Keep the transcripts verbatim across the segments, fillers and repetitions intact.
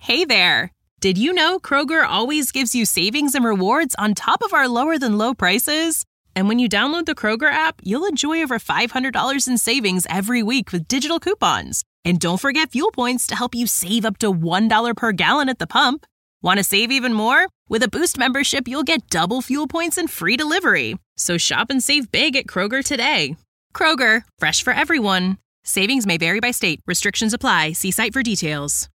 Hey there! Did you know Kroger always gives you savings and rewards on top of our lower-than-low prices? And when you download the Kroger app, you'll enjoy over five hundred dollars in savings every week with digital coupons. And don't forget fuel points to help you save up to one dollar per gallon at the pump. Want to save even more? With a Boost membership, you'll get double fuel points and free delivery. So shop and save big at Kroger today. Kroger, fresh for everyone. Savings may vary by state. Restrictions apply. See site for details.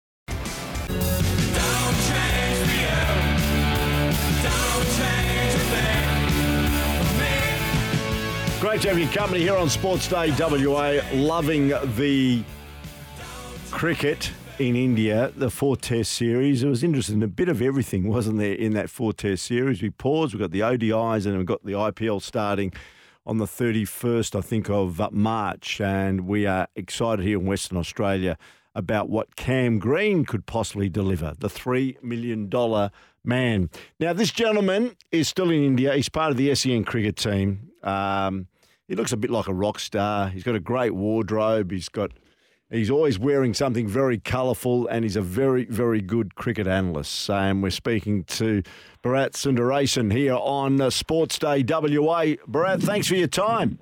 Great to have your company here on Sports Day W A. Loving the cricket in India, the four-test series. It was interesting. A bit of everything, wasn't there, in that four-test series? We paused. We've got the O D Is and we've got the I P L starting on the thirty-first, I think, of March. And we are excited here in Western Australia about what Cam Green could possibly deliver, the three million dollars man. Now, this gentleman is still in India. He's part of the S E N cricket team. Um, he looks a bit like a rock star. He's got a great wardrobe. He's got, he's always wearing something very colourful, and he's a very, very good cricket analyst. And we're speaking to Bharat Sundaresan here on uh, Sports Day W A. Bharat, thanks for your time.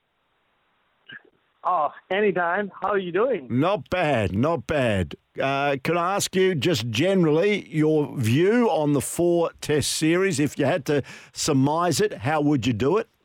Oh, anytime. How are you doing? Not bad, not bad. Uh, can I ask you just generally your view on the four-test series? If you had to surmise it, how would you do it?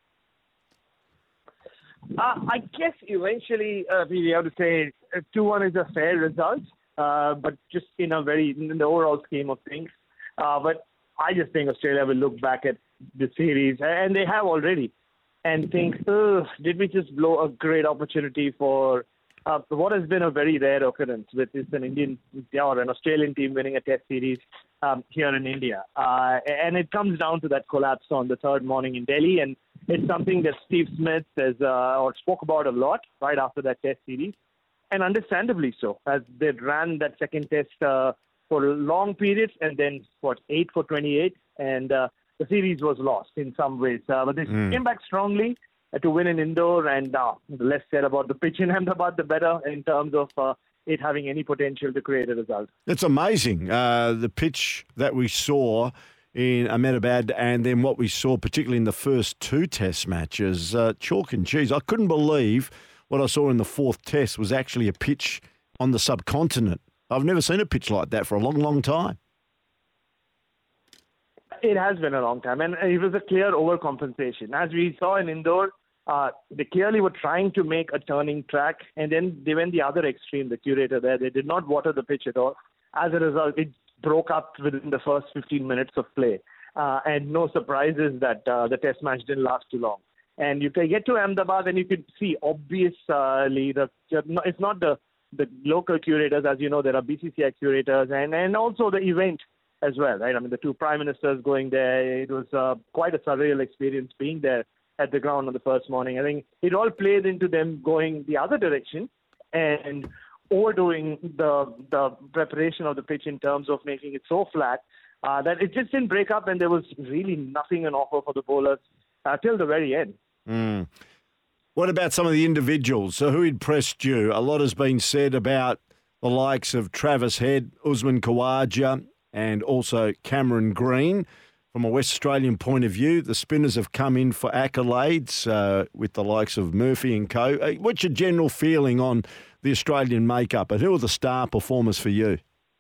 Uh, I guess eventually uh, we have to say two one is a fair result, uh, but just in a very in the overall scheme of things. Uh, but I just think Australia will look back at the series, and they have already, and think, oh, did we just blow a great opportunity for uh, what has been a very rare occurrence, with is an Indian or an Australian team winning a test series um, here in India. Uh, and it comes down to that collapse on the third morning in Delhi, and it's something that Steve Smith has uh, or spoke about a lot right after that test series, and understandably so, as they ran that second test uh, for long periods, and then, what, eight for twenty-eight, and uh, the series was lost in some ways. Uh, but they mm. came back strongly uh, to win in Indore, and uh, the less said about the pitch in Ahmedabad, the better in terms of uh, it having any potential to create a result. It's amazing, uh, the pitch that we saw in Ahmedabad, and then what we saw particularly in the first two test matches, uh, chalk and cheese. I couldn't believe what I saw in the fourth test was actually a pitch on the subcontinent. I've never seen a pitch like that for a long, long time. It has been a long time, and it was a clear overcompensation. As we saw in Indore, uh, they clearly were trying to make a turning track, and then they went the other extreme, the curator there. They did not water the pitch at all. As a result, it broke up within the first fifteen minutes of play. Uh, and no surprises that uh, the test match didn't last too long. And you can get to Ahmedabad and you could see, obviously, the, it's not the, the local curators. As you know, there are B C C I curators, and, and also the event as well, right? I mean, the two prime ministers going there, it was uh, quite a surreal experience being there at the ground on the first morning. I think it all played into them going the other direction and overdoing the the preparation of the pitch in terms of making it so flat uh, that it just didn't break up, and there was really nothing on offer for the bowlers uh, till the very end. Mm. What about some of the individuals? So who impressed you? A lot has been said about the likes of Travis Head, Usman Khawaja, and also Cameron Green. From a West Australian point of view, the spinners have come in for accolades uh, with the likes of Murphy and co. Uh, what's your general feeling on the Australian makeup, and who are the star performers for you?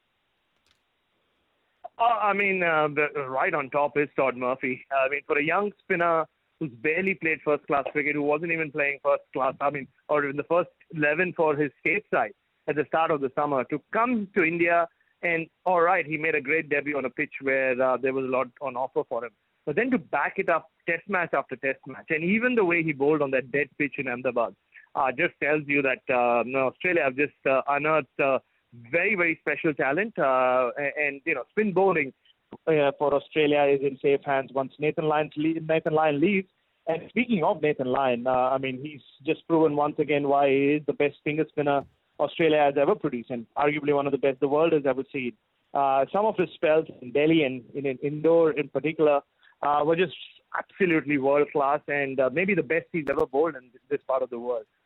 Uh, I mean, uh, the, right on top is Todd Murphy. I mean, for a young spinner who's barely played first-class cricket, who wasn't even playing first-class, I mean, or in the first eleven for his state side at the start of the summer, to come to India and, all right, he made a great debut on a pitch where uh, there was a lot on offer for him. But then to back it up test match after test match, and even the way he bowled on that dead pitch in Ahmedabad, uh, just tells you that uh, no, Australia have just uh, unearthed uh, very, very special talent. Uh, and, and, you know, spin bowling uh, for Australia is in safe hands once Nathan Lyon, Nathan Lyon leaves. And speaking of Nathan Lyon, uh, I mean, he's just proven once again why he is the best finger spinner Australia has ever produced, and arguably one of the best the world has ever seen. Uh, some of his spells in Delhi and in, in Indore in particular uh, were just absolutely world-class, and uh, maybe the best he's ever bowled in this part of the world.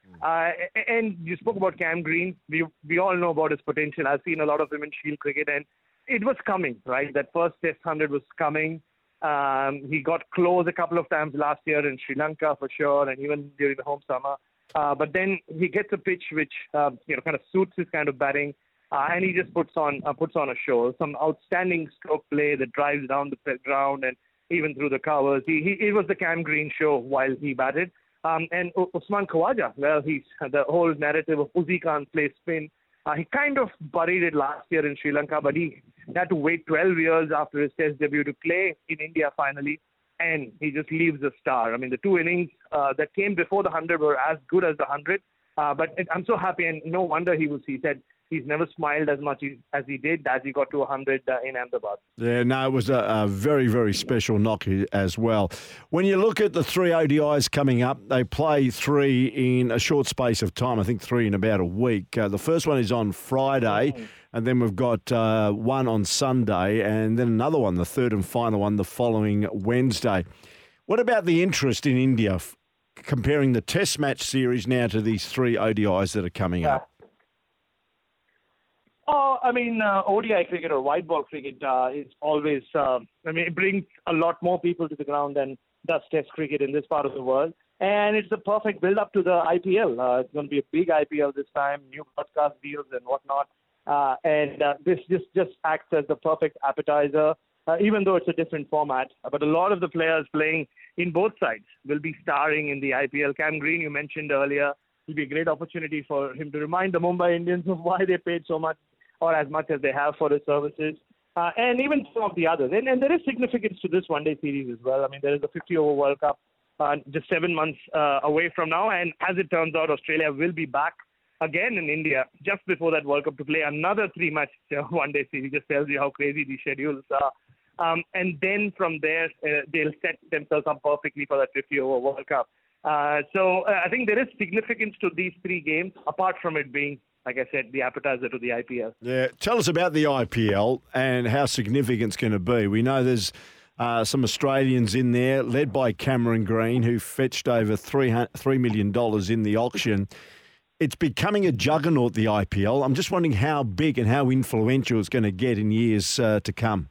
Uh, and you spoke about Cam Green. We we all know about his potential. I've seen a lot of him in Shield cricket, and it was coming, right? That first Test one hundred was coming. Um, he got close a couple of times last year in Sri Lanka for sure, and even during the home summer. Uh, but then he gets a pitch which uh, you know kind of suits his kind of batting, uh, and he just puts on uh, puts on a show. Some outstanding stroke play that drives down the ground and even through the covers. He, he it was the Cam Green show while he batted. Um, and U- Usman Khawaja, well, he's the whole narrative of Uzi can't play spin. Uh, he kind of buried it last year in Sri Lanka, but he had to wait twelve years after his Test debut to play in India finally, and he just leaves a star. I mean, the two innings uh, that came before the one hundred were as good as the one hundred, uh, but it, I'm so happy, and no wonder he was, he said, he's never smiled as much as he did as he got to one hundred uh, in Ahmedabad. Yeah, no, it was a, a very, very special knock as well. When you look at the three O D Is coming up, they play three in a short space of time, I think three in about a week. Uh, the first one is on Friday, mm. and then we've got uh, one on Sunday, and then another one, the third and final one, the following Wednesday. What about the interest in India, f- comparing the Test match series now to these three O D Is that are coming yeah. up? Oh, I mean, uh, O D I cricket or white ball cricket uh, is always, uh, I mean, it brings a lot more people to the ground than does Test cricket in this part of the world. And it's a perfect build-up to the I P L. Uh, it's going to be a big I P L this time, new broadcast deals and whatnot. Uh, and uh, this just, just acts as the perfect appetizer, uh, even though it's a different format. But a lot of the players playing in both sides will be starring in the I P L. Cam Green, you mentioned earlier, will be a great opportunity for him to remind the Mumbai Indians of why they paid so much or as much as they have for his services, uh, and even some of the others. And, and there is significance to this one-day series as well. I mean, there is a fifty-over World Cup uh, just seven months uh, away from now, and as it turns out, Australia will be back again in India just before that World Cup to play another three-match uh, one-day series. Just tells you how crazy these schedules are. Um, and then from there, uh, they'll set themselves up perfectly for that fifty-over World Cup. Uh, so uh, I think there is significance to these three games, apart from it being, like I said, the appetizer to the I P L. Yeah, tell us about the I P L and how significant it's going to be. We know there's uh, some Australians in there, led by Cameron Green, who fetched over three million dollars in the auction. It's becoming a juggernaut, the I P L. I'm just wondering how big and how influential it's going to get in years uh, to come.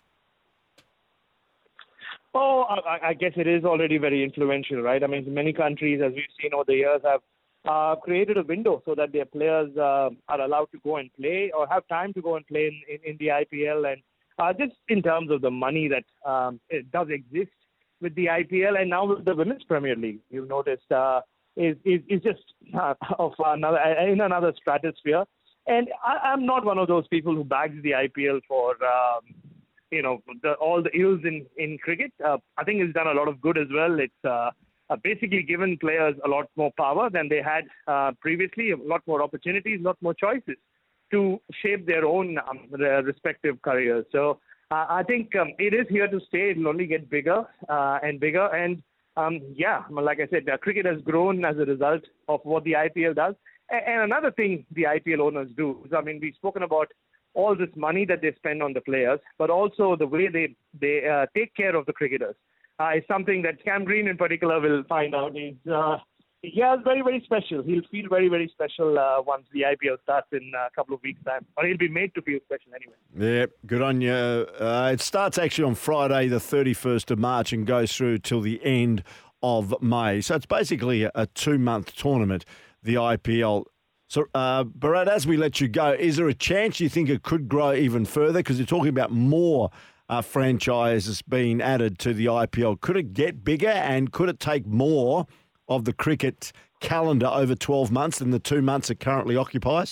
Oh, I, I guess it is already very influential, right? I mean, many countries, as we've seen over the years, have Uh, created a window so that their players uh, are allowed to go and play or have time to go and play in, in, in the I P L. And uh, just in terms of the money that um, it does exist with the I P L and now with the Women's Premier League, you've noticed uh, is, is is just uh, of another in another stratosphere. And I, I'm not one of those people who bags the I P L for um, you know the, all the ills in in cricket. Uh, I think it's done a lot of good as well. It's uh, Uh, basically given players a lot more power than they had uh, previously, a lot more opportunities, a lot more choices to shape their own um, their respective careers. So uh, I think um, it is here to stay. It will only get bigger uh, and bigger. And um, yeah, like I said, uh, cricket has grown as a result of what the I P L does. And, and another thing the I P L owners do is, I mean, we've spoken about all this money that they spend on the players, but also the way they, they uh, take care of the cricketers. Uh, is something that Cam Green in particular will find out is uh, yeah, very, very special. He'll feel very, very special uh, once the I P L starts in a couple of weeks' time. Or he'll be made to feel special anyway. Yeah, good on you. Uh, it starts actually on Friday, the thirty-first of March, and goes through till the end of May. So it's basically a, a two-month tournament, the I P L. So, uh, Bharat, as we let you go, is there a chance you think it could grow even further? Because you're talking about more Uh, franchises being added to the I P L. Could it get bigger and could it take more of the cricket calendar over twelve months than the two months it currently occupies?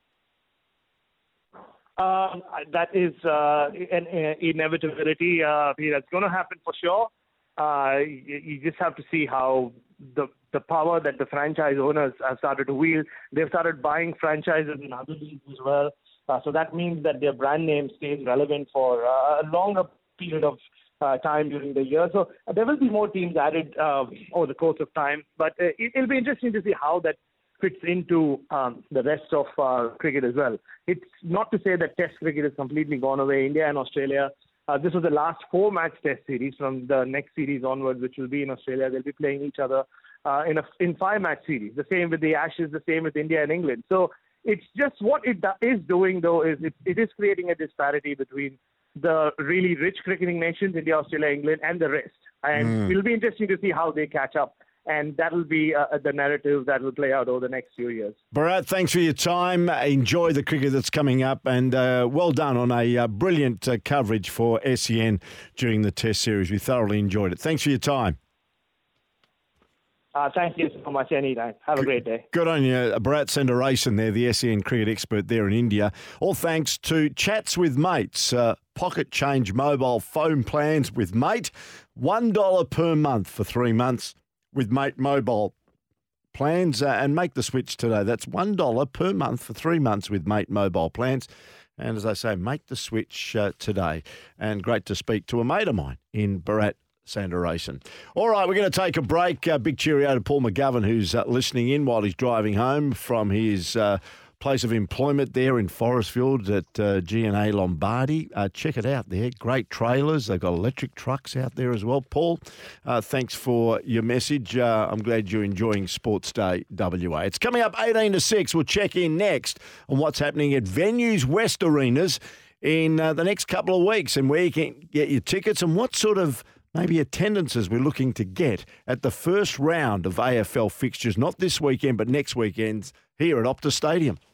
Um, that is uh, an uh, inevitability. Uh, that's going to happen for sure. Uh, you, you just have to see how the the power that the franchise owners have started to wield. They've started buying franchises in other leagues as well. Uh, so that means that their brand name stays relevant for uh, a longer period of uh, time during the year. So uh, there will be more teams added uh, over the course of time. But uh, it, it'll be interesting to see how that fits into um, the rest of uh, cricket as well. It's not to say that Test cricket has completely gone away. India and Australia, uh, this was the last four-match Test series. From the next series onwards, which will be in Australia, they'll be playing each other uh, in a in five-match series. The same with the Ashes, the same with India and England. So it's just what it do- is doing, though, is it, it is creating a disparity between the really rich cricketing nations, India, Australia, England, and the rest. And mm. it'll be interesting to see how they catch up. And that'll be uh, the narrative that will play out over the next few years. Bharat, thanks for your time. Enjoy the cricket that's coming up, and uh, well done on a uh, brilliant uh, coverage for S E N during the Test series. We thoroughly enjoyed it. Thanks for your time. Uh, thank you so much, anytime. Have a great day. Good on you. Bharat Sundaresan there, the S E N cricket expert there in India. All thanks to Chats with Mates, uh, pocket change mobile phone plans with Mate, one dollar per month for three months. With Mate mobile plans, uh, and make the switch today. That's one dollar per month for three months with Mate mobile plans. And as I say, make the switch uh, today. And great to speak to a mate of mine in Bharat Sundaresan. All right, we're going to take a break. Uh, big cheerio to Paul McGovern, who's uh, listening in while he's driving home from his uh, place of employment there in Forestfield at uh, G and A Lombardi. Uh, check it out there. Great trailers. They've got electric trucks out there as well. Paul, uh, thanks for your message. Uh, I'm glad you're enjoying Sports Day W A. It's coming up eighteen to six. We'll check in next on what's happening at Venues West Arenas in uh, the next couple of weeks and where you can get your tickets and what sort of maybe attendances we're looking to get at the first round of A F L fixtures, not this weekend but next weekend here at Optus Stadium.